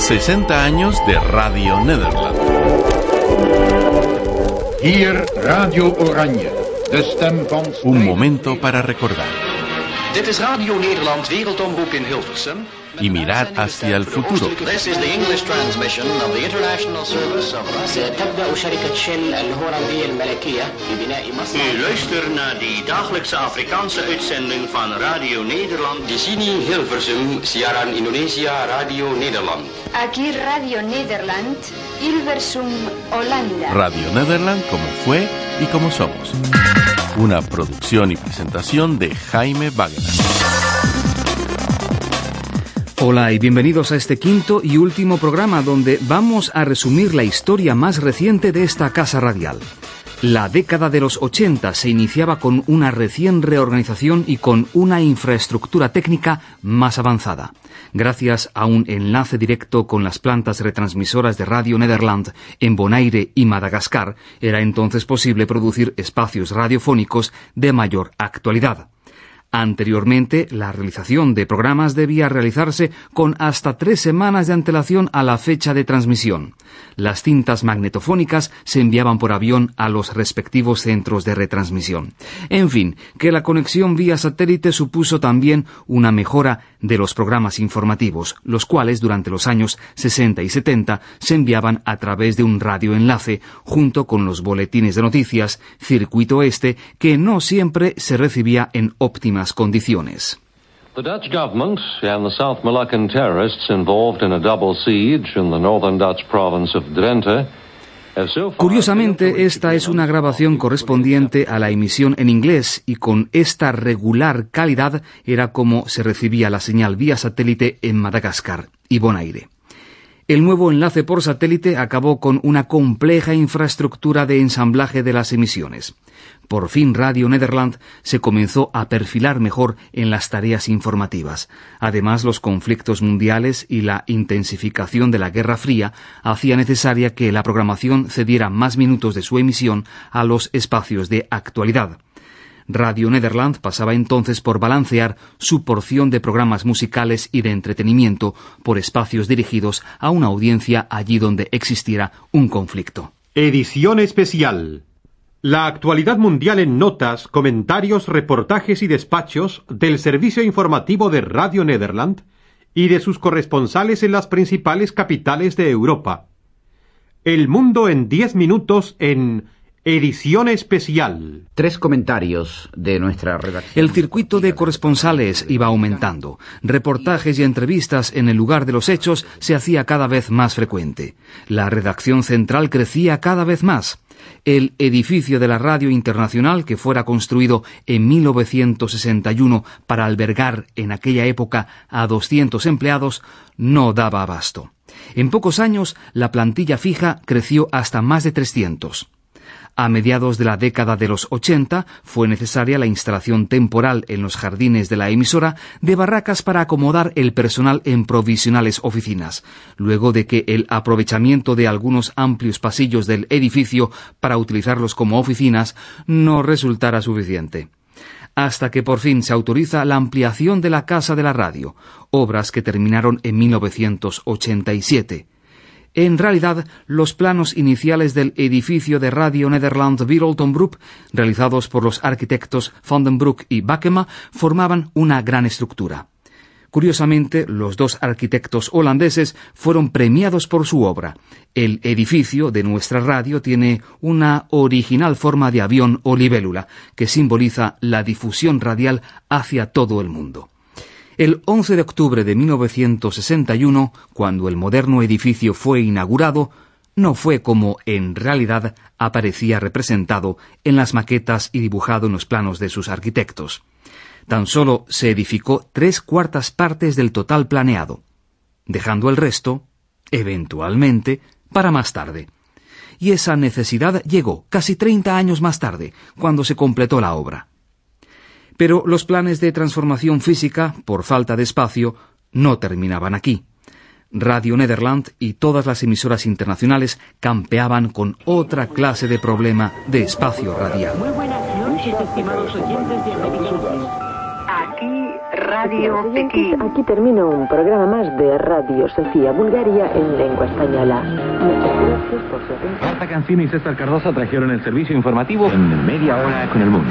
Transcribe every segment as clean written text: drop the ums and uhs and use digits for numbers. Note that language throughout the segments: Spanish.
60 años de Radio Nederland. Hier Radio Oranje, de stem van... Un momento para recordar. Dit is Radio Nederland Wereldomroep in Hilversum. Y mirar hacia el futuro. This is the English transmission of the international service of ستبدأ شركة شell الهولندية الملكية ببناء مصنع. U luistert naar die dagelijkse Afrikaanse uitzending van Radio Nederland. Di sini Hilversum, siaran Indonesia Radio Nederland. Aquí Radio Nederland, Hilversum, Holanda. Radio Nederland como fue y como somos. Una producción y presentación de Jaime Wagner. Hola y bienvenidos a este quinto y último programa donde vamos a resumir la historia más reciente de esta casa radial. La década de los 80 se iniciaba con una recién reorganización y con una infraestructura técnica más avanzada. Gracias a un enlace directo con las plantas retransmisoras de Radio Nederland en Bonaire y Madagascar, era entonces posible producir espacios radiofónicos de mayor actualidad. Anteriormente, la realización de programas debía realizarse con hasta 3 semanas de antelación a la fecha de transmisión. Las cintas magnetofónicas se enviaban por avión a los respectivos centros de retransmisión. En fin, que la conexión vía satélite supuso también una mejora de los programas informativos, los cuales durante los años 60 y 70 se enviaban a través de un radioenlace junto con los boletines de noticias, circuito este, que no siempre se recibía en óptimas condiciones. The Dutch government and the South Moluccan terrorists involved in a double siege in the northern Dutch province of Drenthe. Curiosamente, esta es una grabación correspondiente a la emisión en inglés y con esta regular calidad era como se recibía la señal vía satélite en Madagascar y Bonaire. El nuevo enlace por satélite acabó con una compleja infraestructura de ensamblaje de las emisiones. Por fin Radio Nederland se comenzó a perfilar mejor en las tareas informativas. Además, los conflictos mundiales y la intensificación de la Guerra Fría hacía necesaria que la programación cediera más minutos de su emisión a los espacios de actualidad. Radio Nederland pasaba entonces por balancear su porción de programas musicales y de entretenimiento por espacios dirigidos a una audiencia allí donde existiera un conflicto. Edición especial. La actualidad mundial en notas, comentarios, reportajes y despachos del servicio informativo de Radio Nederland y de sus corresponsales en las principales capitales de Europa. El mundo en 10 minutos en edición especial. 3 comentarios de nuestra redacción. El circuito de corresponsales iba aumentando. Reportajes y entrevistas en el lugar de los hechos se hacía cada vez más frecuente. La redacción central crecía cada vez más. El edificio de la Radio Internacional, que fuera construido en 1961 para albergar en aquella época a 200 empleados, no daba abasto. En pocos años, la plantilla fija creció hasta más de 300. A mediados de la década de los 80 fue necesaria la instalación temporal en los jardines de la emisora de barracas para acomodar el personal en provisionales oficinas, luego de que el aprovechamiento de algunos amplios pasillos del edificio para utilizarlos como oficinas no resultara suficiente. Hasta que por fin se autoriza la ampliación de la Casa de la Radio, obras que terminaron en 1987. En realidad, los planos iniciales del edificio de Radio Nederland Wereldomroep, realizados por los arquitectos Van den Broek y Bakema, formaban una gran estructura. Curiosamente, los 2 arquitectos holandeses fueron premiados por su obra. El edificio de nuestra radio tiene una original forma de avión o libélula, que simboliza la difusión radial hacia todo el mundo. El 11 de octubre de 1961, cuando el moderno edificio fue inaugurado, no fue como en realidad aparecía representado en las maquetas y dibujado en los planos de sus arquitectos. Tan solo se edificó 3/4 partes del total planeado, dejando el resto, eventualmente, para más tarde. Y esa necesidad llegó casi 30 años más tarde, cuando se completó la obra. Pero los planes de transformación física, por falta de espacio, no terminaban aquí. Radio Nederland y todas las emisoras internacionales campeaban con otra clase de problema de espacio radial. Muy buenas noches, estimados oyentes de American. Aquí Radio Pekín. Aquí termina un programa más de Radio Sofía Bulgaria en lengua española. Muchas gracias por su atención. Marta Cancino y César Cardosa trajeron el servicio informativo en media hora con el mundo.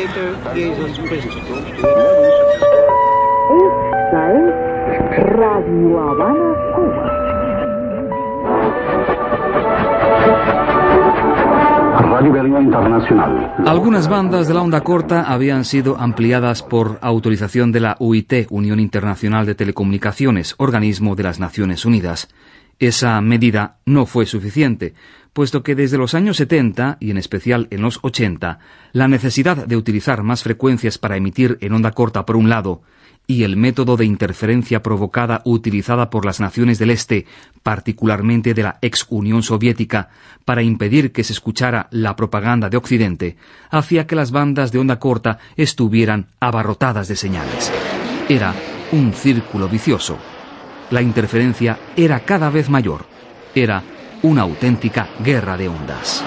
Esta es Radio Habana, Cuba. Radio Belga Internacional. Algunas bandas de la onda corta habían sido ampliadas por autorización de la UIT, Unión Internacional de Telecomunicaciones, organismo de las Naciones Unidas. Esa medida no fue suficiente, puesto que desde los años 70, y en especial en los 80, la necesidad de utilizar más frecuencias para emitir en onda corta por un lado, y el método de interferencia provocada utilizada por las naciones del Este, particularmente de la ex Unión Soviética, para impedir que se escuchara la propaganda de Occidente, hacía que las bandas de onda corta estuvieran abarrotadas de señales. Era un círculo vicioso. La interferencia era cada vez mayor. Era una auténtica guerra de ondas.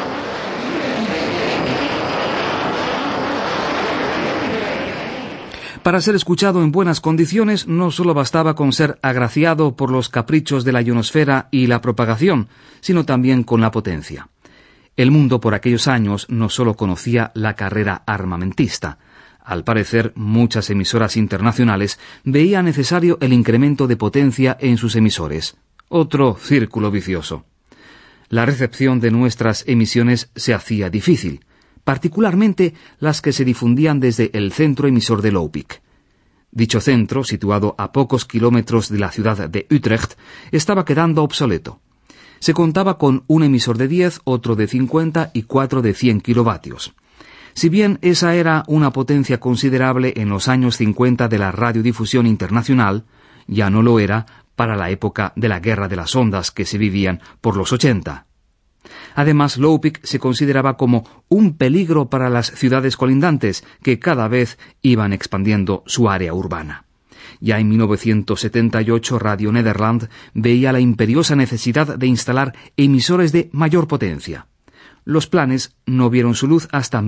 Para ser escuchado en buenas condiciones no solo bastaba con ser agraciado por los caprichos de la ionosfera y la propagación, sino también con la potencia. El mundo por aquellos años no solo conocía la carrera armamentista. Al parecer, muchas emisoras internacionales veían necesario el incremento de potencia en sus emisores. Otro círculo vicioso. La recepción de nuestras emisiones se hacía difícil, particularmente las que se difundían desde el centro emisor de Lopik. Dicho centro, situado a pocos kilómetros de la ciudad de Utrecht, estaba quedando obsoleto. Se contaba con un emisor de 10, otro de 50 y 4 de 100 kilovatios. Si bien esa era una potencia considerable en los años 50 de la radiodifusión internacional, ya no lo era para la época de la guerra de las ondas que se vivían por los 80. Además, Lopik se consideraba como un peligro para las ciudades colindantes, que cada vez iban expandiendo su área urbana. Ya en 1978, Radio Nederland veía la imperiosa necesidad de instalar emisores de mayor potencia. Los planes no vieron su luz hasta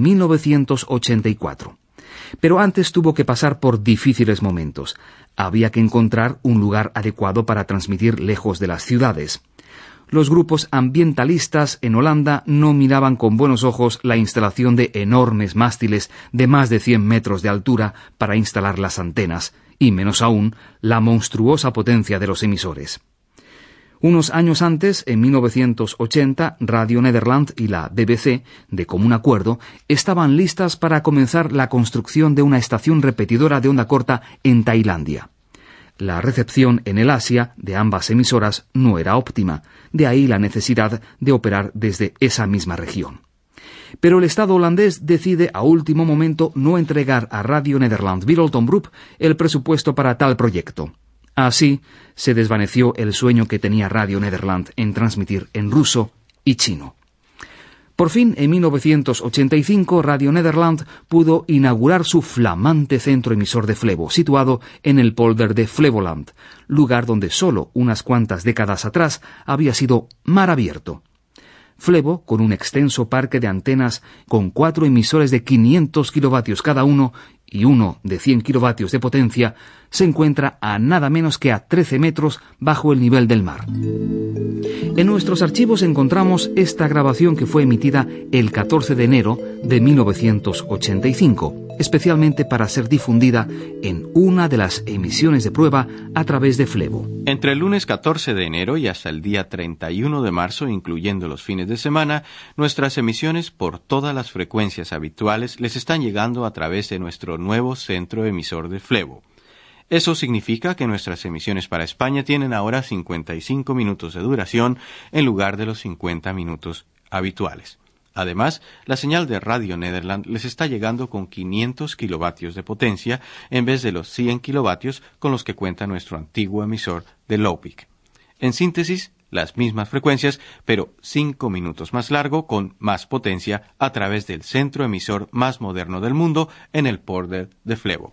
1984. Pero antes tuvo que pasar por difíciles momentos. Había que encontrar un lugar adecuado para transmitir lejos de las ciudades. Los grupos ambientalistas en Holanda no miraban con buenos ojos la instalación de enormes mástiles de más de 100 metros de altura para instalar las antenas, y menos aún la monstruosa potencia de los emisores. Unos años antes, en 1980, Radio Nederland y la BBC, de común acuerdo, estaban listas para comenzar la construcción de una estación repetidora de onda corta en Tailandia. La recepción en el Asia de ambas emisoras no era óptima, de ahí la necesidad de operar desde esa misma región. Pero el Estado holandés decide a último momento no entregar a Radio Nederland Wereldomroep el presupuesto para tal proyecto. Así se desvaneció el sueño que tenía Radio Nederland en transmitir en ruso y chino. Por fin, en 1985, Radio Nederland pudo inaugurar su flamante centro emisor de Flevo, situado en el polder de Flevoland, lugar donde solo unas cuantas décadas atrás había sido mar abierto. Flevo, con un extenso parque de antenas con 4 emisores de 500 kilovatios cada uno y uno de 100 kilovatios de potencia, se encuentra a nada menos que a 13 metros bajo el nivel del mar. En nuestros archivos encontramos esta grabación que fue emitida el 14 de enero de 1985, especialmente para ser difundida en una de las emisiones de prueba a través de Flevo. Entre el lunes 14 de enero y hasta el día 31 de marzo, incluyendo los fines de semana, nuestras emisiones por todas las frecuencias habituales les están llegando a través de nuestro nuevo centro emisor de Flevo. Eso significa que nuestras emisiones para España tienen ahora 55 minutos de duración en lugar de los 50 minutos habituales. Además, la señal de Radio Nederland les está llegando con 500 kilovatios de potencia en vez de los 100 kilovatios con los que cuenta nuestro antiguo emisor de Lopik. En síntesis, las mismas frecuencias, pero 5 minutos más largo con más potencia a través del centro emisor más moderno del mundo en el polder de Flevo.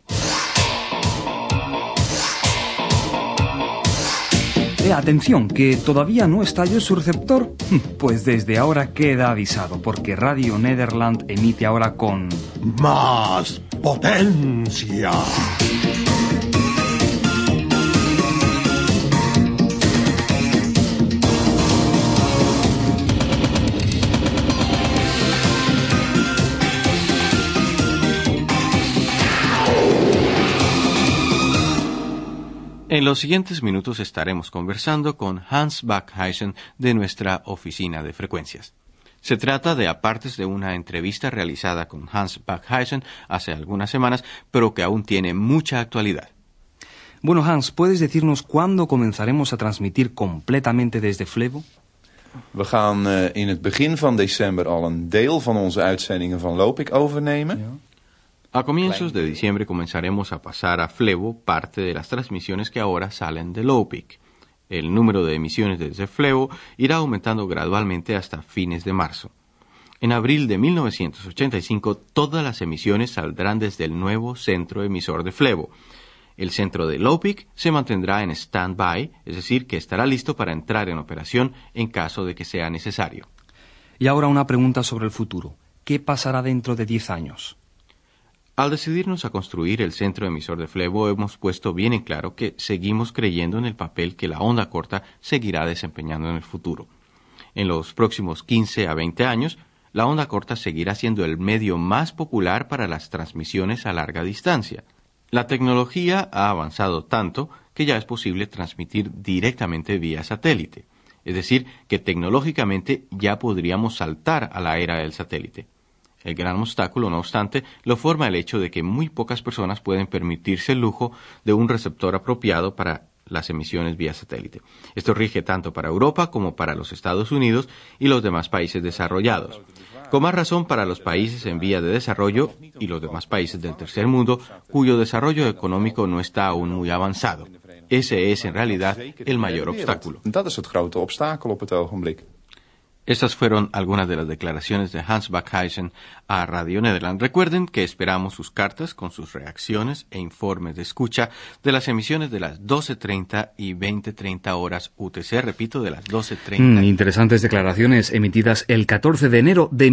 Atención, que todavía no estalló su receptor. Pues desde ahora queda avisado, porque Radio Nederland emite ahora con más potencia. En los siguientes minutos estaremos conversando con Hans Backhuizen de nuestra oficina de frecuencias. Se trata de apartes de una entrevista realizada con Hans Backhuizen hace algunas semanas, pero que aún tiene mucha actualidad. Bueno, Hans, ¿puedes decirnos cuándo comenzaremos a transmitir completamente desde Flevo? We gaan in het begin van december al een deel van onze uitzendingen van Lopik overnemen. Ja. A comienzos de diciembre comenzaremos a pasar a Flevo parte de las transmisiones que ahora salen de Lopik. El número de emisiones desde Flevo irá aumentando gradualmente hasta fines de marzo. En abril de 1985, todas las emisiones saldrán desde el nuevo centro emisor de Flevo. El centro de Lopik se mantendrá en stand-by, es decir, que estará listo para entrar en operación en caso de que sea necesario. Y ahora una pregunta sobre el futuro. ¿Qué pasará dentro de 10 años? Al decidirnos a construir el centro emisor de Flevo, hemos puesto bien en claro que seguimos creyendo en el papel que la onda corta seguirá desempeñando en el futuro. En los próximos 15 a 20 años, la onda corta seguirá siendo el medio más popular para las transmisiones a larga distancia. La tecnología ha avanzado tanto que ya es posible transmitir directamente vía satélite. Es decir, que tecnológicamente ya podríamos saltar a la era del satélite. El gran obstáculo, no obstante, lo forma el hecho de que muy pocas personas pueden permitirse el lujo de un receptor apropiado para las emisiones vía satélite. Esto rige tanto para Europa como para los Estados Unidos y los demás países desarrollados. Con más razón para los países en vía de desarrollo y los demás países del tercer mundo, cuyo desarrollo económico no está aún muy avanzado. Ese es, en realidad, el mayor obstáculo. Dat is het grote obstakel op het ogenblik. Estas fueron algunas de las declaraciones de Hans Backhuizen a Radio Nederland. Recuerden que esperamos sus cartas con sus reacciones e informes de escucha de las emisiones de las 12:30 y 20:30 horas UTC. Repito, de las 12:30. Interesantes declaraciones emitidas el 14 de enero de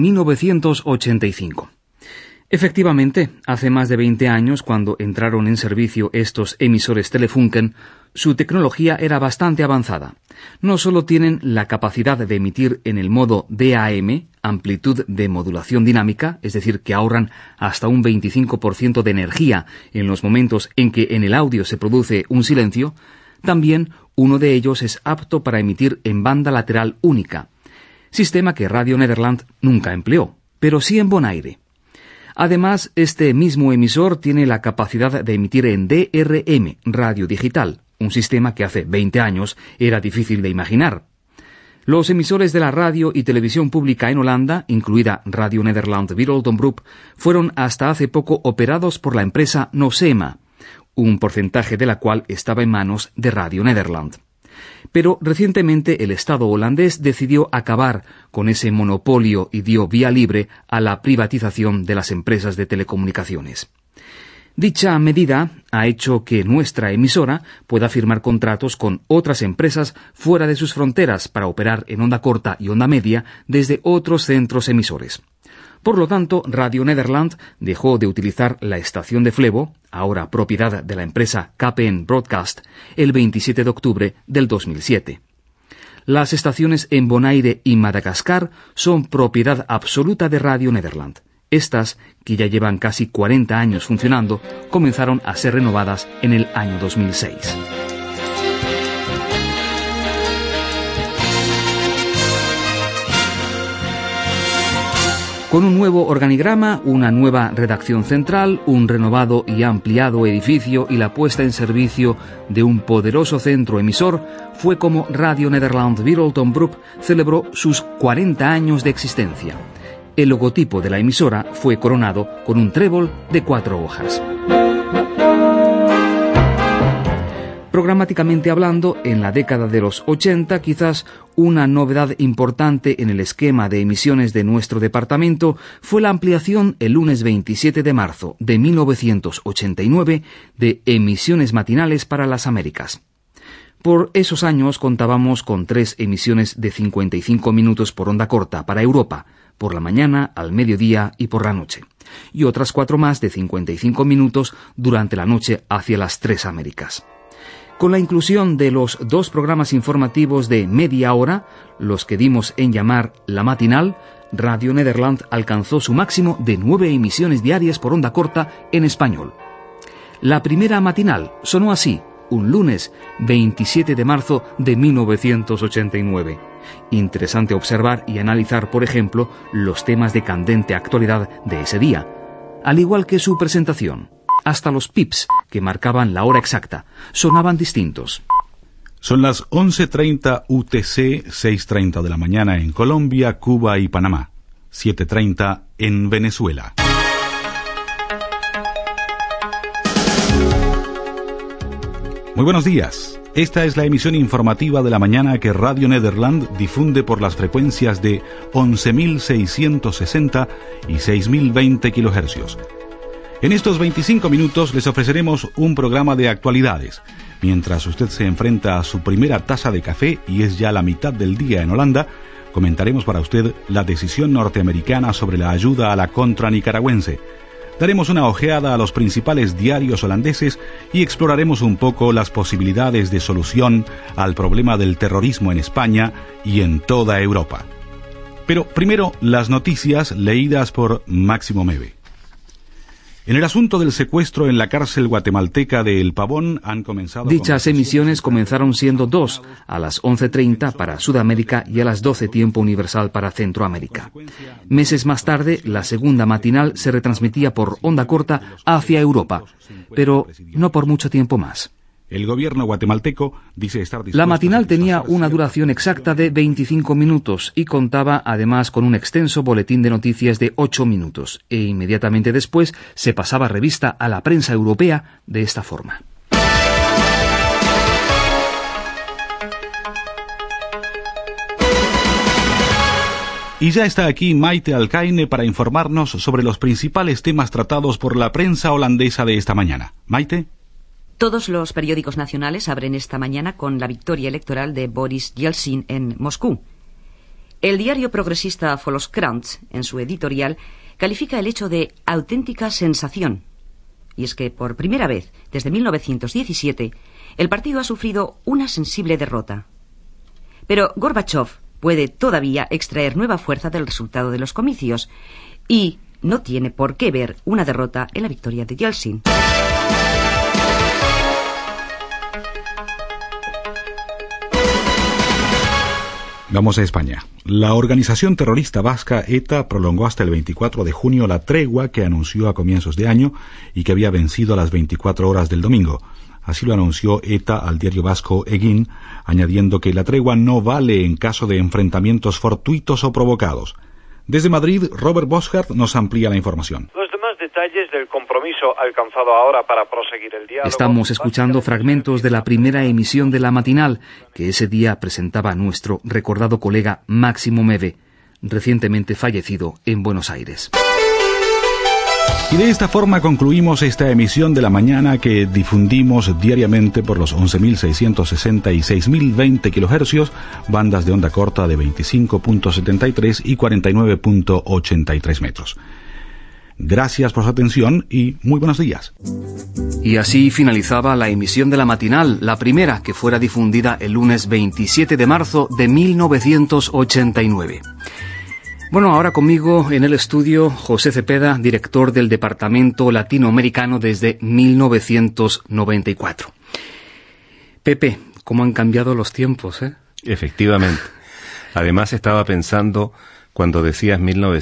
1985. Efectivamente, hace más de 20 años, cuando entraron en servicio estos emisores Telefunken, su tecnología era bastante avanzada. No solo tienen la capacidad de emitir en el modo DAM, amplitud de modulación dinámica, es decir, que ahorran hasta un 25% de energía en los momentos en que en el audio se produce un silencio, también uno de ellos es apto para emitir en banda lateral única, sistema que Radio Nederland nunca empleó, pero sí en Bonaire. Además, este mismo emisor tiene la capacidad de emitir en DRM, radio digital, un sistema que hace 20 años era difícil de imaginar. Los emisores de la radio y televisión pública en Holanda, incluida Radio Nederland Wereldomroep, fueron hasta hace poco operados por la empresa Nosema, un porcentaje de la cual estaba en manos de Radio Nederland. Pero recientemente el Estado holandés decidió acabar con ese monopolio y dio vía libre a la privatización de las empresas de telecomunicaciones. Dicha medida ha hecho que nuestra emisora pueda firmar contratos con otras empresas fuera de sus fronteras para operar en onda corta y onda media desde otros centros emisores. Por lo tanto, Radio Nederland dejó de utilizar la estación de Flevo, ahora propiedad de la empresa KPN Broadcast, el 27 de octubre del 2007. Las estaciones en Bonaire y Madagascar son propiedad absoluta de Radio Nederland. Estas, que ya llevan casi 40 años funcionando, comenzaron a ser renovadas en el año 2006. Con un nuevo organigrama, una nueva redacción central, un renovado y ampliado edificio y la puesta en servicio de un poderoso centro emisor, fue como Radio Nederland Wereldomroep celebró sus 40 años de existencia. El logotipo de la emisora fue coronado con un trébol de 4 hojas. Programáticamente hablando, en la década de los 80, quizás una novedad importante en el esquema de emisiones de nuestro departamento fue la ampliación el lunes 27 de marzo de 1989 de emisiones matinales para las Américas. Por esos años contábamos con 3 emisiones de 55 minutos por onda corta para Europa, por la mañana, al mediodía y por la noche, y otras 4 más de 55 minutos durante la noche hacia las 3 Américas. Con la inclusión de los 2 programas informativos de media hora, los que dimos en llamar la matinal, Radio Nederland alcanzó su máximo de 9 emisiones diarias por onda corta en español. La primera matinal sonó así, un lunes 27 de marzo de 1989. Interesante observar y analizar, por ejemplo, los temas de candente actualidad de ese día, al igual que su presentación. Hasta los pips, que marcaban la hora exacta, sonaban distintos. Son las 11:30 UTC, 6:30 de la mañana en Colombia, Cuba y Panamá, 7:30 en Venezuela. Muy buenos días. Esta es la emisión informativa de la mañana que Radio Nederland difunde por las frecuencias de 11.660 y 6.020 kHz. En estos 25 minutos les ofreceremos un programa de actualidades. Mientras usted se enfrenta a su primera taza de café y es ya la mitad del día en Holanda, comentaremos para usted la decisión norteamericana sobre la ayuda a la contra nicaragüense. Daremos una ojeada a los principales diarios holandeses y exploraremos un poco las posibilidades de solución al problema del terrorismo en España y en toda Europa. Pero primero, las noticias leídas por Máximo Meve. En el asunto del secuestro en la cárcel guatemalteca de El Pavón han comenzado... Dichas emisiones comenzaron siendo dos, a las 11:30 para Sudamérica y a las 12 tiempo universal para Centroamérica. Meses más tarde, la segunda matinal se retransmitía por onda corta hacia Europa, pero no por mucho tiempo más. El gobierno guatemalteco dice estar dispuesto... La matinal tenía una duración exacta de 25 minutos y contaba además con un extenso boletín de noticias de 8 minutos, e inmediatamente después se pasaba revista a la prensa europea de esta forma. Y ya está aquí Maite Alcaine para informarnos sobre los principales temas tratados por la prensa holandesa de esta mañana. Maite. Todos los periódicos nacionales abren esta mañana con la victoria electoral de Boris Yeltsin en Moscú. El diario progresista Volkskrant, en su editorial, califica el hecho de auténtica sensación. Y es que, por primera vez desde 1917, el partido ha sufrido una sensible derrota. Pero Gorbachov puede todavía extraer nueva fuerza del resultado de los comicios y no tiene por qué ver una derrota en la victoria de Yeltsin. Vamos a España. La organización terrorista vasca ETA prolongó hasta el 24 de junio la tregua que anunció a comienzos de año y que había vencido a las 24 horas del domingo. Así lo anunció ETA al diario vasco Egin, añadiendo que la tregua no vale en caso de enfrentamientos fortuitos o provocados. Desde Madrid, Robert Boschart nos amplía la información. Los demás detalles del compromiso alcanzado ahora para proseguir el diálogo... Estamos escuchando fragmentos de la primera emisión de la matinal que ese día presentaba nuestro recordado colega Máximo Meve, recientemente fallecido en Buenos Aires. Y de esta forma concluimos esta emisión de la mañana que difundimos diariamente por los 11.660 y 6.020 kHz, bandas de onda corta de 25.73 y 49.83 metros. Gracias por su atención y muy buenos días. Y así finalizaba la emisión de la matinal, la primera que fuera difundida el lunes 27 de marzo de 1989. Bueno, ahora conmigo en el estudio José Cepeda, director del Departamento Latinoamericano desde 1994. Pepe, ¿cómo han cambiado los tiempos, eh? Efectivamente. Además estaba pensando, cuando decías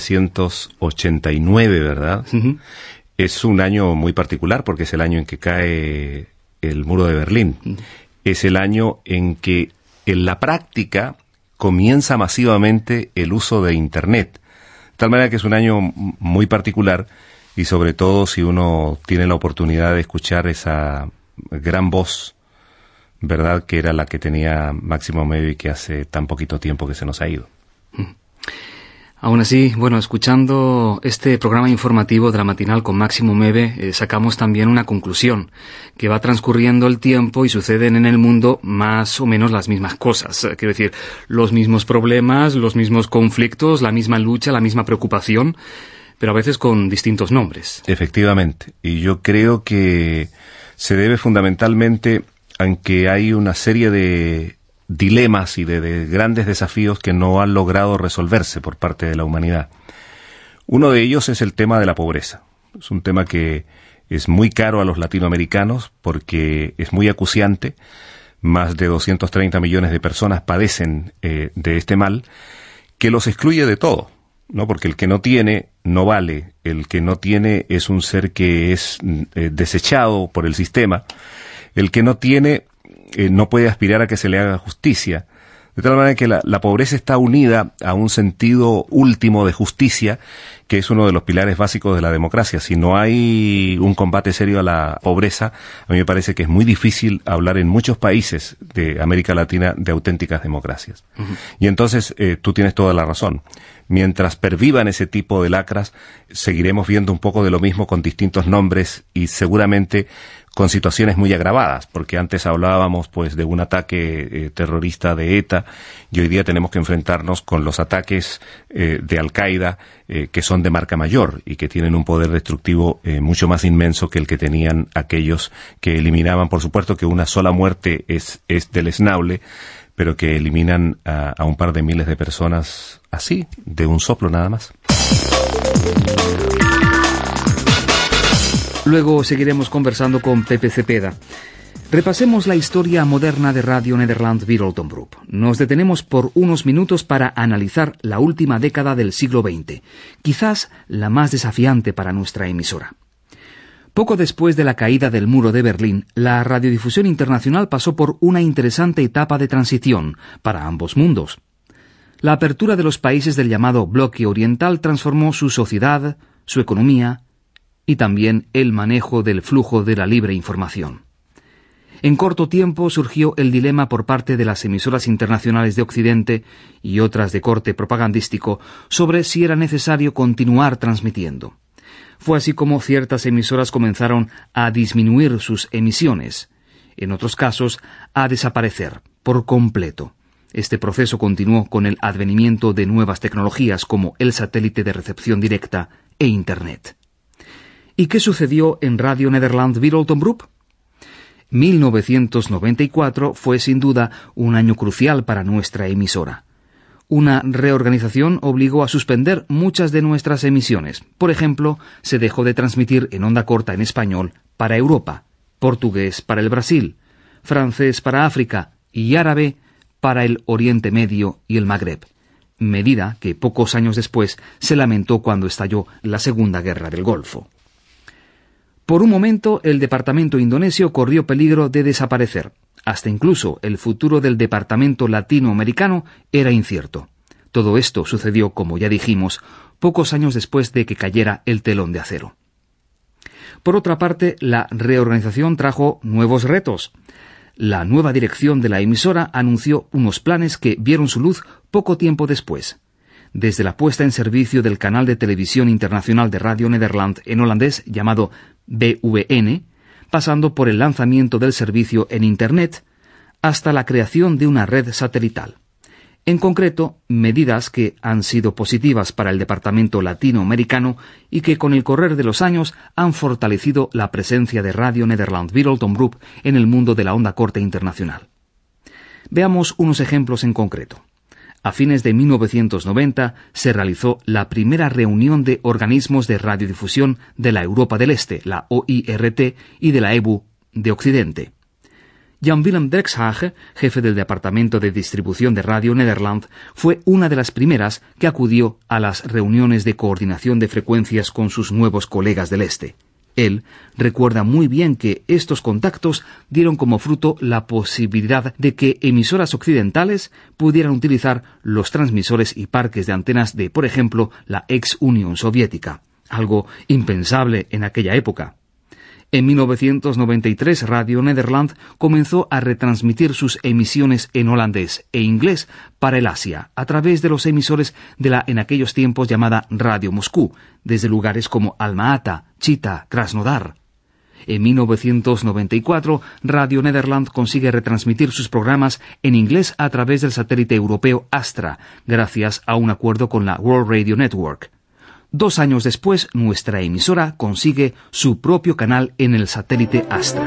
1989, ¿verdad? Uh-huh. Es un año muy particular porque es el año en que cae el muro de Berlín. Uh-huh. Es el año en que en la práctica comienza masivamente el uso de Internet. De tal manera que es un año muy particular y sobre todo si uno tiene la oportunidad de escuchar esa gran voz, ¿verdad?, que era la que tenía Máximo Meve y que hace tan poquito tiempo que se nos ha ido. Aún así, bueno, escuchando este programa informativo de la matinal con Máximo Meve, sacamos también una conclusión, que va transcurriendo el tiempo y suceden en el mundo más o menos las mismas cosas. Quiero decir, los mismos problemas, los mismos conflictos, la misma lucha, la misma preocupación, pero a veces con distintos nombres. Efectivamente, y yo creo que se debe fundamentalmente a que hay una serie de dilemas y de grandes desafíos que no han logrado resolverse por parte de la humanidad. Uno de ellos es el tema de la pobreza. Es un tema que es muy caro a los latinoamericanos porque es muy acuciante. Más de 230 millones de personas padecen de este mal, que los excluye de todo, ¿no? Porque el que no tiene no vale, el que no tiene es un ser que es desechado por el sistema, el que no tiene no puede aspirar a que se le haga justicia, de tal manera que la pobreza está unida a un sentido último de justicia, que es uno de los pilares básicos de la democracia. Si no hay un combate serio a la pobreza, a mí me parece que es muy difícil hablar en muchos países de América Latina de auténticas democracias. Uh-huh. Y entonces tú tienes toda la razón. Mientras pervivan ese tipo de lacras, seguiremos viendo un poco de lo mismo con distintos nombres y seguramente con situaciones muy agravadas, porque antes hablábamos pues de un ataque terrorista de ETA y hoy día tenemos que enfrentarnos con los ataques de Al-Qaeda que son de marca mayor y que tienen un poder destructivo mucho más inmenso que el que tenían aquellos que eliminaban. Por supuesto que una sola muerte es deleznable, pero que eliminan a un par de miles de personas así, de un soplo nada más. Luego seguiremos conversando con Pepe Cepeda. Repasemos la historia moderna de Radio Nederland Wereldomroep. Nos detenemos por unos minutos para analizar la última década del siglo XX, quizás la más desafiante para nuestra emisora. Poco después de la caída del muro de Berlín, la radiodifusión internacional pasó por una interesante etapa de transición para ambos mundos. La apertura de los países del llamado bloque oriental transformó su sociedad, su economía y también el manejo del flujo de la libre información. En corto tiempo surgió el dilema por parte de las emisoras internacionales de Occidente y otras de corte propagandístico sobre si era necesario continuar transmitiendo. Fue así como ciertas emisoras comenzaron a disminuir sus emisiones, en otros casos a desaparecer por completo. Este proceso continuó con el advenimiento de nuevas tecnologías como el satélite de recepción directa e Internet. ¿Y qué sucedió en Radio Nederland Wereldomroep? 1994 fue sin duda un año crucial para nuestra emisora. Una reorganización obligó a suspender muchas de nuestras emisiones. Por ejemplo, se dejó de transmitir en onda corta en español para Europa, portugués para el Brasil, francés para África y árabe para el Oriente Medio y el Magreb, medida que pocos años después se lamentó cuando estalló la Segunda Guerra del Golfo. Por un momento, el departamento indonesio corrió peligro de desaparecer. Hasta incluso el futuro del departamento latinoamericano era incierto. Todo esto sucedió, como ya dijimos, pocos años después de que cayera el telón de acero. Por otra parte, la reorganización trajo nuevos retos. La nueva dirección de la emisora anunció unos planes que vieron su luz poco tiempo después. Desde la puesta en servicio del canal de televisión internacional de Radio Nederland en holandés llamado BVN, pasando por el lanzamiento del servicio en Internet, hasta la creación de una red satelital. En concreto, medidas que han sido positivas para el departamento latinoamericano y que con el correr de los años han fortalecido la presencia de Radio Nederland Wereldomroep en el mundo de la onda corta internacional. Veamos unos ejemplos en concreto. A fines de 1990 se realizó la primera reunión de organismos de radiodifusión de la Europa del Este, la OIRT, y de la EBU de Occidente. Jan-Willem Drexhage, jefe del Departamento de Distribución de Radio Nederland, fue una de las primeras que acudió a las reuniones de coordinación de frecuencias con sus nuevos colegas del Este. Él recuerda muy bien que estos contactos dieron como fruto la posibilidad de que emisoras occidentales pudieran utilizar los transmisores y parques de antenas de, por ejemplo, la ex Unión Soviética, algo impensable en aquella época. En 1993, Radio Nederland comenzó a retransmitir sus emisiones en holandés e inglés para el Asia, a través de los emisores de la en aquellos tiempos llamada Radio Moscú, desde lugares como Alma-Ata, Chita, Krasnodar. En 1994, Radio Nederland consigue retransmitir sus programas en inglés a través del satélite europeo Astra, gracias a un acuerdo con la World Radio Network. 2 años después, nuestra emisora consigue su propio canal en el satélite Astra.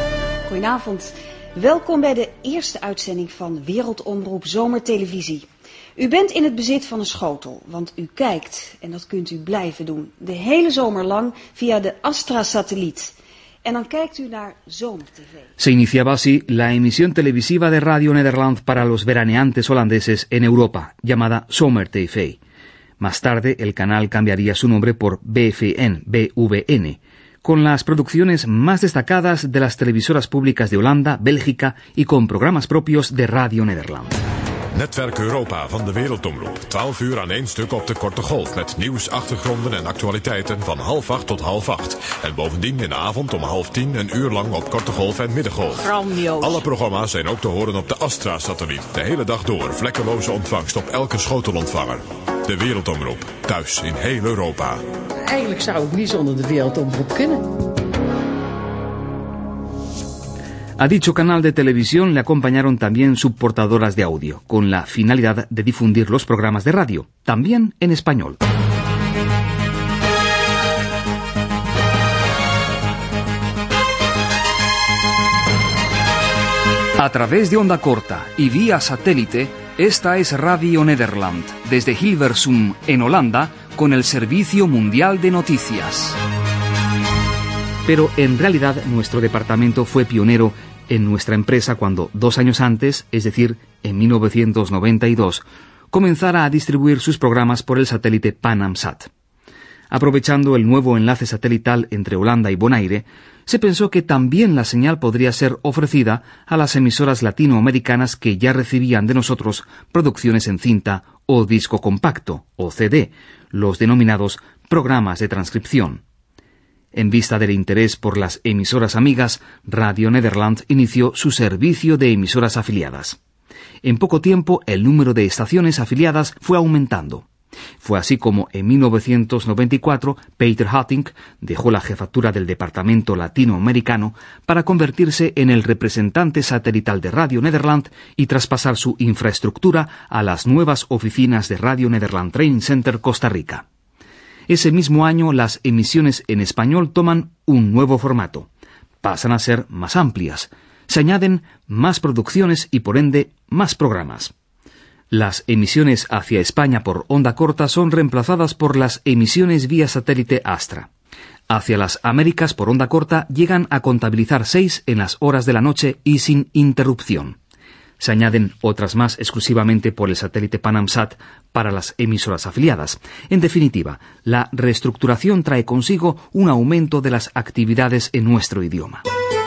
Goedenavond. Welkom bij de eerste uitzending van Wereldomroep Zomertelevisie. U bent in het bezit van een schotel, want u kijkt, en dat kunt u blijven doen, de hele zomer lang via de Astra-satelliet. En dan kijkt u naar Zomer-TV. Se iniciaba así la emisión televisiva de Radio Nederland para los veraneantes holandeses en Europa, llamada Zomer-TV. Más tarde, el canal cambiaría su nombre por BVN, con las producciones más destacadas de las televisoras públicas de Holanda, Bélgica y con programas propios de Radio Nederland. Netwerk Europa van de Wereldomroep. 12 uur aan één stuk op de korte golf. Met nieuws, achtergronden en actualiteiten van 7:30 tot 7:30. En bovendien in de avond om 9:30 een uur lang op korte golf en middengolf. Grandioos. Alle programma's zijn ook te horen op de Astra-satelliet. De hele dag door. Vlekkeloze ontvangst op elke schotelontvanger. De Wereldomroep. Thuis in heel Europa. Eigenlijk zou ik niet zonder de Wereldomroep kunnen. A dicho canal de televisión le acompañaron también subportadoras de audio, con la finalidad de difundir los programas de radio, también en español. A través de onda corta y vía satélite, esta es Radio Nederland, desde Hilversum, en Holanda, con el Servicio Mundial de Noticias. Pero en realidad nuestro departamento fue pionero en nuestra empresa cuando 2 años antes, es decir, en 1992, comenzara a distribuir sus programas por el satélite PanamSat. Aprovechando el nuevo enlace satelital entre Holanda y Bonaire, se pensó que también la señal podría ser ofrecida a las emisoras latinoamericanas que ya recibían de nosotros producciones en cinta o disco compacto, o CD, los denominados programas de transcripción. En vista del interés por las emisoras amigas, Radio Nederland inició su servicio de emisoras afiliadas. En poco tiempo, el número de estaciones afiliadas fue aumentando. Fue así como en 1994 Peter Hattink dejó la jefatura del departamento latinoamericano para convertirse en el representante satelital de Radio Nederland y traspasar su infraestructura a las nuevas oficinas de Radio Nederland Training Center Costa Rica. Ese mismo año las emisiones en español toman un nuevo formato. Pasan a ser más amplias. Se añaden más producciones y por ende más programas. Las emisiones hacia España por onda corta son reemplazadas por las emisiones vía satélite Astra. Hacia las Américas por onda corta llegan a contabilizar 6 en las horas de la noche y sin interrupción. Se añaden otras más exclusivamente por el satélite PanamSat para las emisoras afiliadas. En definitiva, la reestructuración trae consigo un aumento de las actividades en nuestro idioma.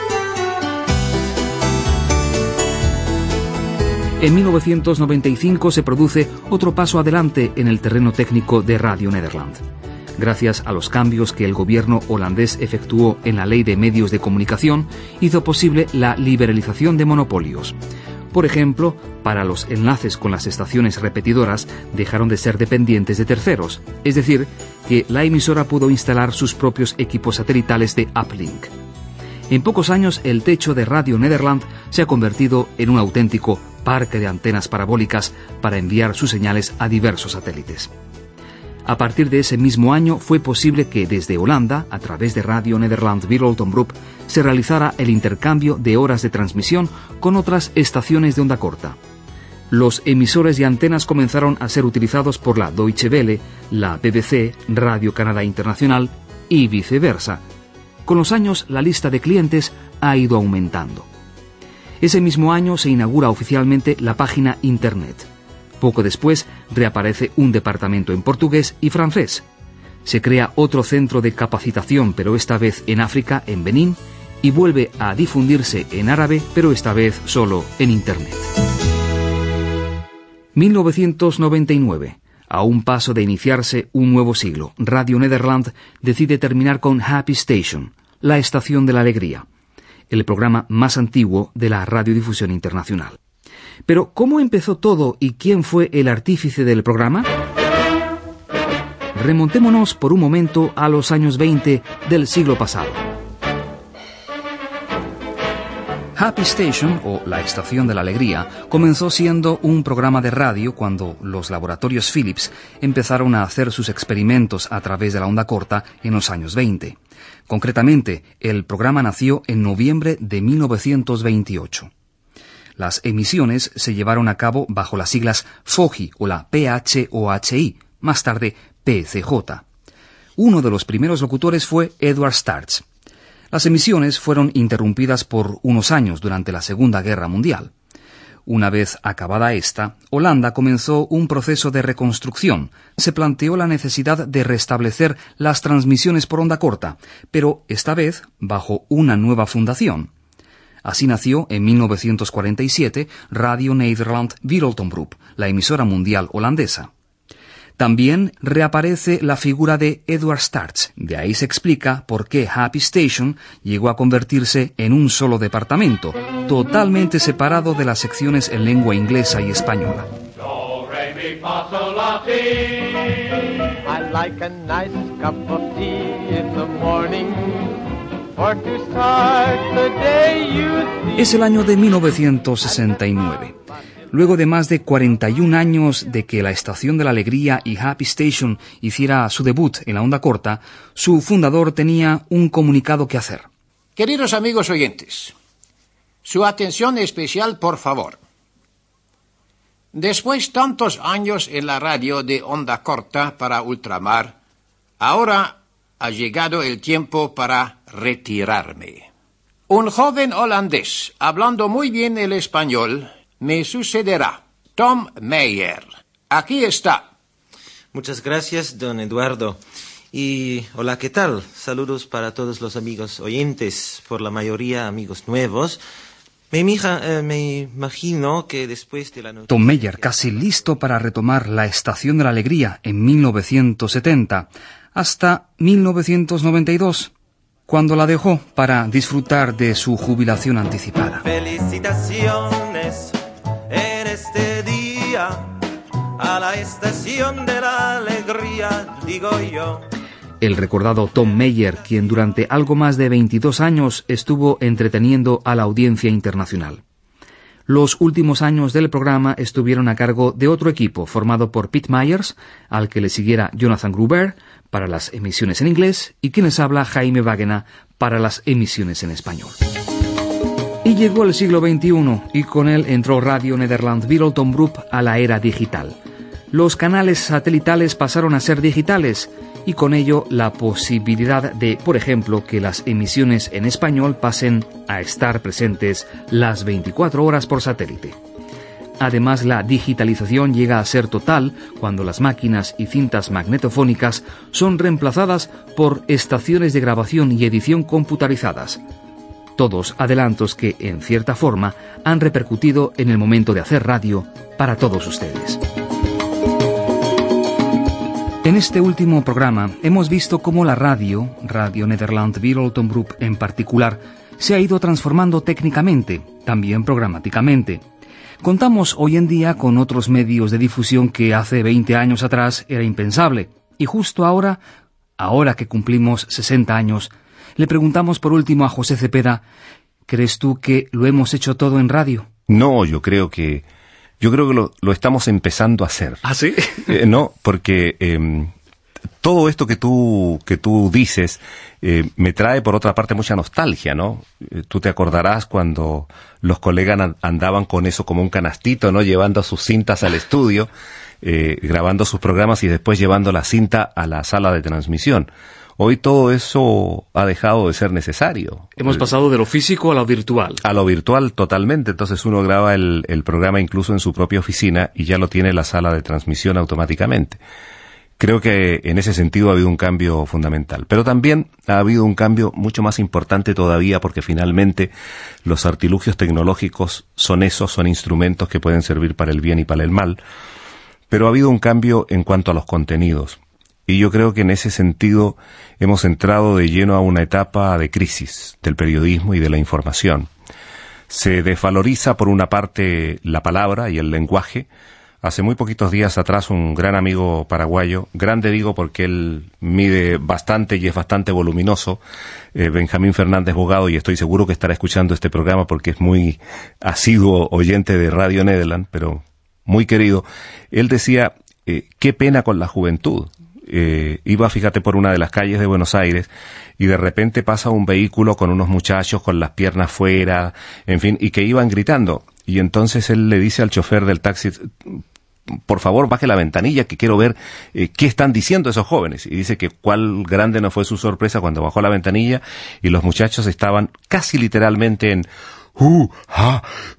En 1995 se produce otro paso adelante en el terreno técnico de Radio Nederland. Gracias a los cambios que el gobierno holandés efectuó en la Ley de Medios de Comunicación, hizo posible la liberalización de monopolios. Por ejemplo, para los enlaces con las estaciones repetidoras dejaron de ser dependientes de terceros, es decir, que la emisora pudo instalar sus propios equipos satelitales de uplink. En pocos años el techo de Radio Nederland se ha convertido en un auténtico parque de antenas parabólicas para enviar sus señales a diversos satélites. A partir de ese mismo año fue posible que desde Holanda, a través de Radio Nederland Wereldomroep, se realizara el intercambio de horas de transmisión con otras estaciones de onda corta. Los emisores y antenas comenzaron a ser utilizados por la Deutsche Welle, la BBC, Radio Canadá Internacional y viceversa. Con los años, la lista de clientes ha ido aumentando. Ese mismo año se inaugura oficialmente la página Internet. Poco después reaparece un departamento en portugués y francés. Se crea otro centro de capacitación, pero esta vez en África, en Benín, y vuelve a difundirse en árabe, pero esta vez solo en Internet. 1999. A un paso de iniciarse un nuevo siglo, Radio Nederland decide terminar con Happy Station, la estación de la alegría, el programa más antiguo de la radiodifusión internacional. Pero, ¿cómo empezó todo y quién fue el artífice del programa? Remontémonos por un momento a los años 20 del siglo pasado. Happy Station, o la Estación de la Alegría, comenzó siendo un programa de radio cuando los laboratorios Philips empezaron a hacer sus experimentos a través de la onda corta en los años 20. Concretamente, el programa nació en noviembre de 1928. Las emisiones se llevaron a cabo bajo las siglas FOHI o la PHOHI, más tarde PCJ. Uno de los primeros locutores fue Edward Starch. Las emisiones fueron interrumpidas por unos años durante la Segunda Guerra Mundial. Una vez acabada esta, Holanda comenzó un proceso de reconstrucción. Se planteó la necesidad de restablecer las transmisiones por onda corta, pero esta vez bajo una nueva fundación. Así nació en 1947 Radio Nederland Wereldomroep, la emisora mundial holandesa. También reaparece la figura de Edward Starch. De ahí se explica por qué Happy Station llegó a convertirse en un solo departamento, totalmente separado de las secciones en lengua inglesa y española. Es el año de 1969. Luego de más de 41 años de que la Estación de la Alegría y Happy Station hiciera su debut en la onda corta, su fundador tenía un comunicado que hacer. Queridos amigos oyentes, su atención especial, por favor. Después tantos años en la radio de onda corta para ultramar, ahora ha llegado el tiempo para retirarme. Un joven holandés, hablando muy bien el español, me sucederá. Tom Meyer. Aquí está. Muchas gracias, don Eduardo. Y hola, ¿qué tal? Saludos para todos los amigos oyentes, por la mayoría amigos nuevos. Me imagino que después de la noticia... Tom Meyer, casi listo para retomar la Estación de la Alegría en 1970, hasta 1992, cuando la dejó para disfrutar de su jubilación anticipada. Felicitaciones en este día a la Estación de la Alegría, digo yo. El recordado Tom Meyer, quien durante algo más de 22 años estuvo entreteniendo a la audiencia internacional. Los últimos años del programa estuvieron a cargo de otro equipo formado por Pete Myers, al que le siguiera Jonathan Gruber para las emisiones en inglés y quien les habla Jaime Wagena para las emisiones en español. Y llegó el siglo XXI y con él entró Radio Nederland Wereldomroep a la era digital. Los canales satelitales pasaron a ser digitales y con ello la posibilidad de, por ejemplo, que las emisiones en español pasen a estar presentes las 24 horas por satélite. Además, la digitalización llega a ser total cuando las máquinas y cintas magnetofónicas son reemplazadas por estaciones de grabación y edición computarizadas. Todos adelantos que, en cierta forma, han repercutido en el momento de hacer radio para todos ustedes. En este último programa hemos visto cómo la Radio Nederland Wereldomroep en particular, se ha ido transformando técnicamente, también programáticamente. Contamos hoy en día con otros medios de difusión que hace 20 años atrás era impensable. Y justo ahora que cumplimos 60 años, le preguntamos por último a José Cepeda, ¿crees tú que lo hemos hecho todo en radio? No, yo creo que lo estamos empezando a hacer. ¿Ah, sí? No, porque todo esto que tú dices me trae por otra parte mucha nostalgia, ¿no? Tú te acordarás cuando los colegas andaban con eso como un canastito, ¿no? Llevando sus cintas al estudio, grabando sus programas y después llevando la cinta a la sala de transmisión. Hoy todo eso ha dejado de ser necesario. Hemos pasado de lo físico a lo virtual. A lo virtual totalmente. Entonces uno graba el programa incluso en su propia oficina y ya lo tiene la sala de transmisión automáticamente. Creo que en ese sentido ha habido un cambio fundamental. Pero también ha habido un cambio mucho más importante todavía porque finalmente los artilugios tecnológicos son instrumentos que pueden servir para el bien y para el mal. Pero ha habido un cambio en cuanto a los contenidos. Y yo creo que en ese sentido hemos entrado de lleno a una etapa de crisis del periodismo y de la información. Se desvaloriza por una parte la palabra y el lenguaje. Hace muy poquitos días atrás un gran amigo paraguayo, grande digo porque él mide bastante y es bastante voluminoso, Benjamín Fernández Bogado, y estoy seguro que estará escuchando este programa porque es muy asiduo oyente de Radio Nederland, pero muy querido. Él decía, qué pena con la juventud. Iba, fíjate, por una de las calles de Buenos Aires y de repente pasa un vehículo con unos muchachos con las piernas fuera, en fin, y que iban gritando. Y entonces él le dice al chofer del taxi, por favor, baje la ventanilla que quiero ver qué están diciendo esos jóvenes. Y dice que cuál grande no fue su sorpresa cuando bajó la ventanilla y los muchachos estaban casi literalmente en ha.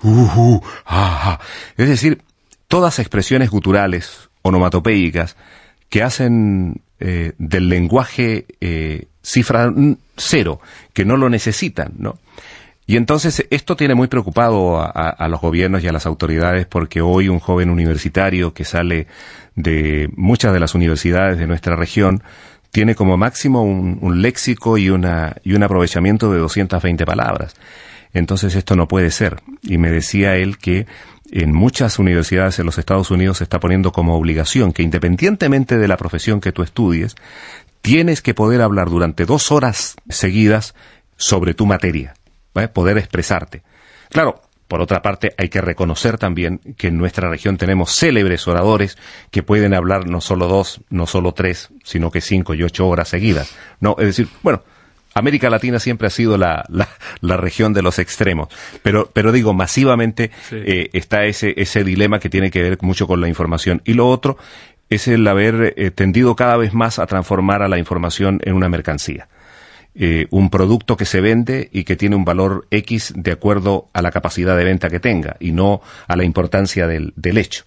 Es decir, todas expresiones guturales, onomatopéicas, que hacen del lenguaje cifra cero, que no lo necesitan, ¿no? Y entonces esto tiene muy preocupado a los gobiernos y a las autoridades, porque hoy un joven universitario que sale de muchas de las universidades de nuestra región tiene como máximo un léxico y un aprovechamiento de 220 palabras. Entonces esto no puede ser. Y me decía él que en muchas universidades en los Estados Unidos se está poniendo como obligación que, independientemente de la profesión que tú estudies, tienes que poder hablar durante 2 horas seguidas sobre tu materia, ¿vale? Poder expresarte. Claro, por otra parte, hay que reconocer también que en nuestra región tenemos célebres oradores que pueden hablar no solo 2, no solo 3, sino que 5 y 8 horas seguidas. No, es decir, bueno, América Latina siempre ha sido la región de los extremos, pero digo, masivamente sí. Está ese dilema que tiene que ver mucho con la información. Y lo otro es el haber tendido cada vez más a transformar a la información en una mercancía. Un producto que se vende y que tiene un valor X de acuerdo a la capacidad de venta que tenga y no a la importancia del hecho.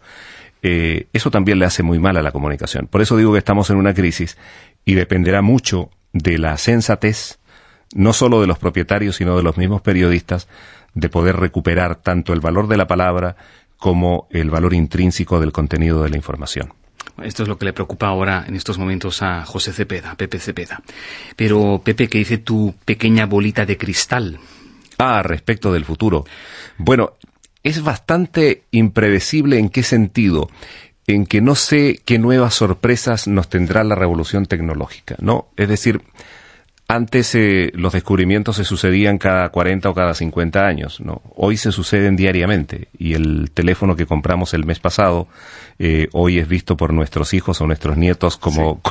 Eso también le hace muy mal a la comunicación. Por eso digo que estamos en una crisis y dependerá mucho de la sensatez, no solo de los propietarios, sino de los mismos periodistas, de poder recuperar tanto el valor de la palabra como el valor intrínseco del contenido de la información. Esto es lo que le preocupa ahora en estos momentos a José Cepeda, Pepe Cepeda. Pero, Pepe, ¿qué dice tu pequeña bolita de cristal? Respecto del futuro. Bueno, es bastante impredecible. ¿En qué sentido? En que no sé qué nuevas sorpresas nos tendrá la revolución tecnológica, ¿no? Es decir, antes los descubrimientos se sucedían cada 40 o cada 50 años, ¿no? Hoy se suceden diariamente y el teléfono que compramos el mes pasado hoy es visto por nuestros hijos o nuestros nietos como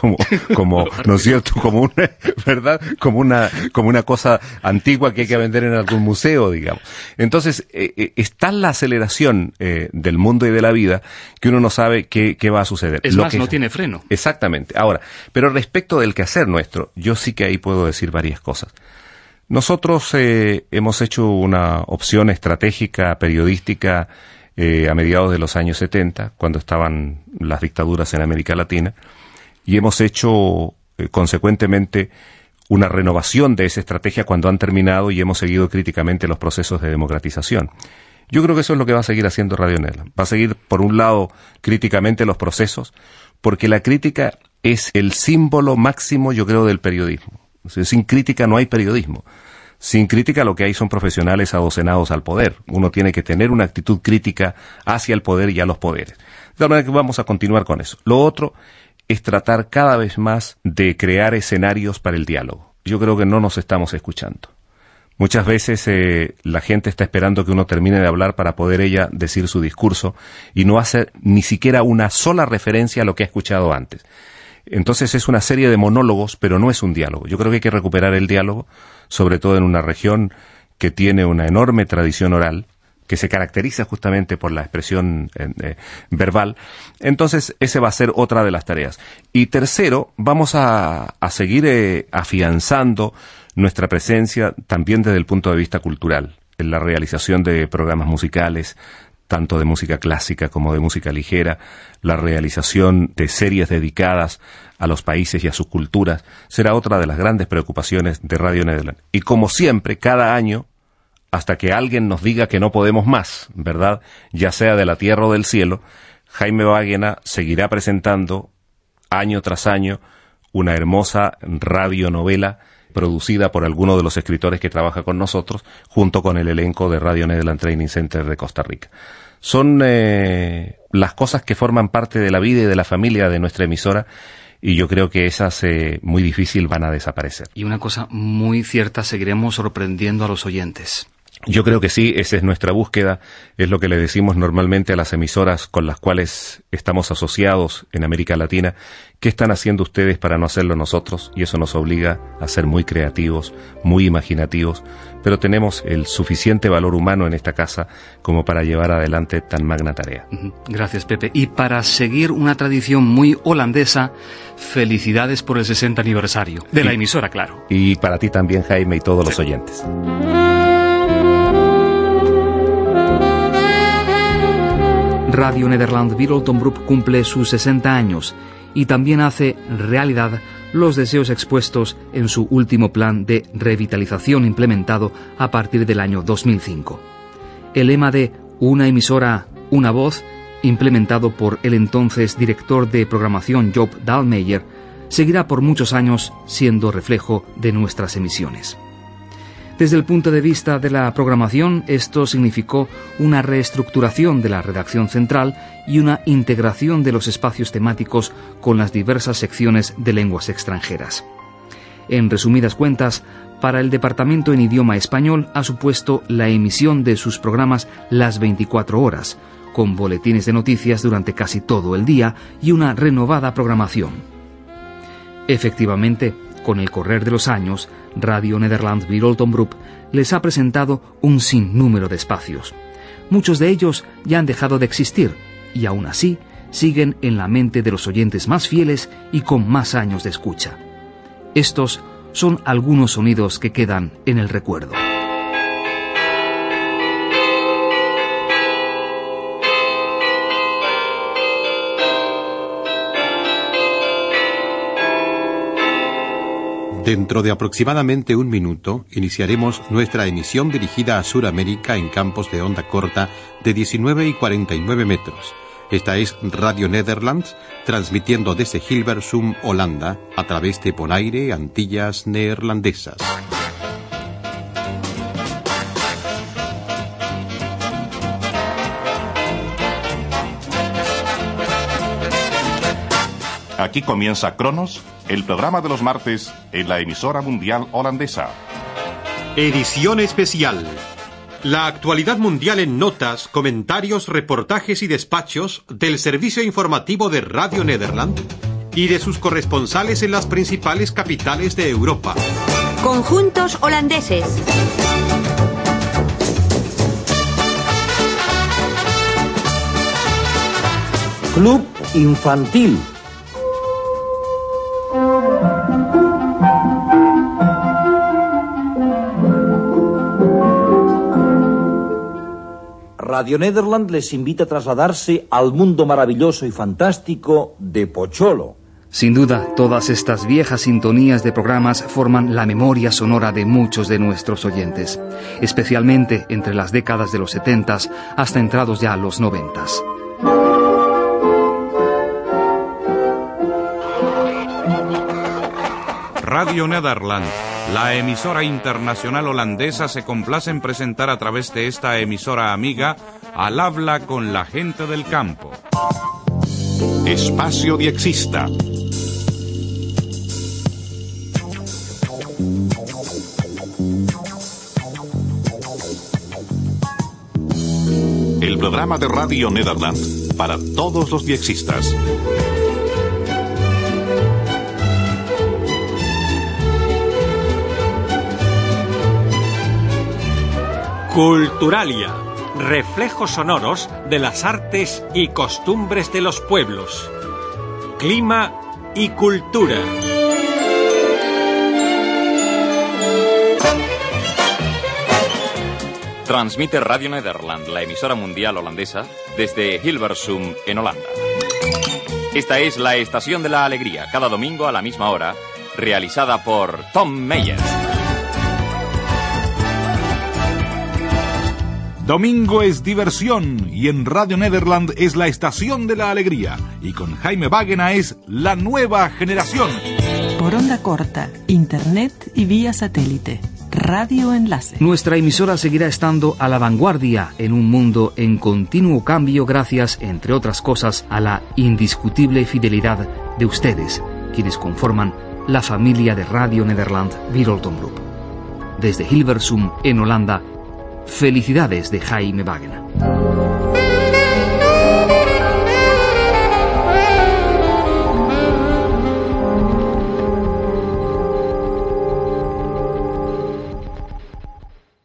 ¿no es cierto? Como una, ¿verdad? Como una cosa antigua que hay que vender en algún museo, digamos. Entonces, está la aceleración del mundo y de la vida que uno no sabe qué va a suceder. Es más, no tiene freno. Exactamente. Ahora, pero respecto del quehacer nuestro, yo sí que ahí puedo decir varias cosas. Nosotros hemos hecho una opción estratégica periodística a mediados de los años 70, cuando estaban las dictaduras en América Latina, y hemos hecho consecuentemente una renovación de esa estrategia cuando han terminado y hemos seguido críticamente los procesos de democratización. Yo creo que eso es lo que va a seguir haciendo Radio Nederland. Va a seguir, por un lado, críticamente los procesos, porque la crítica es el símbolo máximo, yo creo, del periodismo. O sea, sin crítica no hay periodismo. Sin crítica lo que hay son profesionales adocenados al poder. Uno tiene que tener una actitud crítica hacia el poder y a los poderes. De tal manera que vamos a continuar con eso. Lo otro es tratar cada vez más de crear escenarios para el diálogo. Yo creo que no nos estamos escuchando. Muchas veces la gente está esperando que uno termine de hablar para poder ella decir su discurso y no hace ni siquiera una sola referencia a lo que ha escuchado antes. Entonces es una serie de monólogos, pero no es un diálogo. Yo creo que hay que recuperar el diálogo, sobre todo en una región que tiene una enorme tradición oral, que se caracteriza justamente por la expresión verbal. Entonces, ese va a ser otra de las tareas. Y tercero, vamos a seguir afianzando nuestra presencia también desde el punto de vista cultural, en la realización de programas musicales, tanto de música clásica como de música ligera, la realización de series dedicadas a los países y a sus culturas, será otra de las grandes preocupaciones de Radio Nederland. Y como siempre, cada año, hasta que alguien nos diga que no podemos más, ¿verdad?, ya sea de la tierra o del cielo, Jaime Báguena seguirá presentando, año tras año, una hermosa radionovela producida por alguno de los escritores que trabaja con nosotros, junto con el elenco de Radio Nederland Training Center de Costa Rica. Son las cosas que forman parte de la vida y de la familia de nuestra emisora, y yo creo que esas muy difícil van a desaparecer. Y una cosa muy cierta, seguiremos sorprendiendo a los oyentes. Yo creo que sí, esa es nuestra búsqueda, es lo que le decimos normalmente a las emisoras con las cuales estamos asociados en América Latina. ¿Qué están haciendo ustedes para no hacerlo nosotros? Y eso nos obliga a ser muy creativos, muy imaginativos, pero tenemos el suficiente valor humano en esta casa como para llevar adelante tan magna tarea. Gracias, Pepe. Y para seguir una tradición muy holandesa, felicidades por el 60 aniversario de la emisora, claro. Y para ti también, Jaime, y todos los oyentes. Radio Nederland Wereldtomroep cumple sus 60 años y también hace realidad los deseos expuestos en su último plan de revitalización implementado a partir del año 2005. El lema de una emisora, una voz, implementado por el entonces director de programación Joop Dalmeyer, seguirá por muchos años siendo reflejo de nuestras emisiones. Desde el punto de vista de la programación, esto significó una reestructuración de la redacción central y una integración de los espacios temáticos con las diversas secciones de lenguas extranjeras. En resumidas cuentas, para el departamento en idioma español ha supuesto la emisión de sus programas las 24 horas, con boletines de noticias durante casi todo el día y una renovada programación. Efectivamente, con el correr de los años, Radio Nederland Wereldtomroep les ha presentado un sinnúmero de espacios. Muchos de ellos ya han dejado de existir y aún así siguen en la mente de los oyentes más fieles y con más años de escucha. Estos son algunos sonidos que quedan en el recuerdo. Dentro de aproximadamente un minuto iniciaremos nuestra emisión dirigida a Suramérica en campos de onda corta de 19 y 49 metros. Esta es Radio Nederlands, transmitiendo desde Hilversum, Holanda, a través de Bonaire, Antillas Neerlandesas. Aquí comienza Cronos, el programa de los martes en la emisora mundial holandesa. Edición especial. La actualidad mundial en notas, comentarios, reportajes y despachos del servicio informativo de Radio Nederland y de sus corresponsales en las principales capitales de Europa. Conjuntos holandeses. Club infantil. Radio Nederland les invita a trasladarse al mundo maravilloso y fantástico de Pocholo. Sin duda, todas estas viejas sintonías de programas forman la memoria sonora de muchos de nuestros oyentes, especialmente entre las décadas de los 70s hasta entrados ya a los 90s. Radio Nederland, la emisora internacional holandesa, se complace en presentar a través de esta emisora amiga Al habla con la gente del campo. Espacio Diexista. El programa de Radio Nederland para todos los diexistas. Culturalia, reflejos sonoros de las artes y costumbres de los pueblos. Clima y cultura. Transmite Radio Nederland, la emisora mundial holandesa, desde Hilversum, en Holanda. Esta es la Estación de la Alegría, cada domingo a la misma hora, realizada por Tom Meyer. Domingo es diversión y en Radio Nederland es la Estación de la Alegría y con Jaime Wagena es la nueva generación. Por onda corta, internet y vía satélite. Radio Enlace. Nuestra emisora seguirá estando a la vanguardia en un mundo en continuo cambio gracias, entre otras cosas, a la indiscutible fidelidad de ustedes, quienes conforman la familia de Radio Nederland Wereldtomroep. Desde Hilversum, en Holanda, Felicidades de Jaime Wagner.